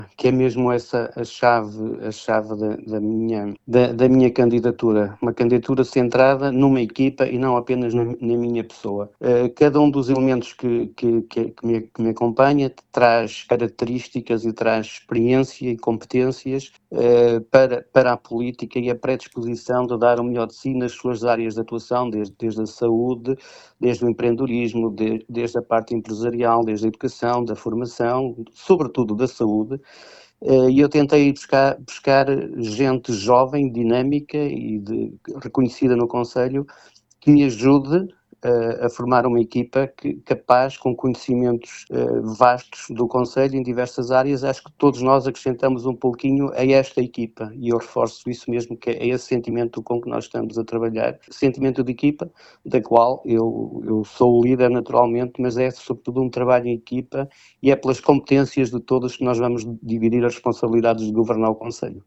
que é mesmo essa a chave da minha candidatura, uma candidatura centrada numa equipa e não apenas na minha pessoa. Cada um dos elementos que me acompanha traz características e traz experiência e competências para a política e a predisposição de dar o melhor de si nas suas áreas de atuação, desde a saúde, desde o empreendedorismo, desde a parte empresarial, desde a educação, da formação, sobretudo da saúde. E eu tentei buscar gente jovem, dinâmica e reconhecida no Conselho, que me ajude a formar uma equipa capaz, com conhecimentos vastos do Conselho em diversas áreas. Acho que todos nós acrescentamos um pouquinho a esta equipa e eu reforço isso mesmo, que é esse sentimento com que nós estamos a trabalhar, sentimento de equipa, da qual eu sou o líder naturalmente, mas é sobretudo um trabalho em equipa e é pelas competências de todos que nós vamos dividir as responsabilidades de governar o Conselho.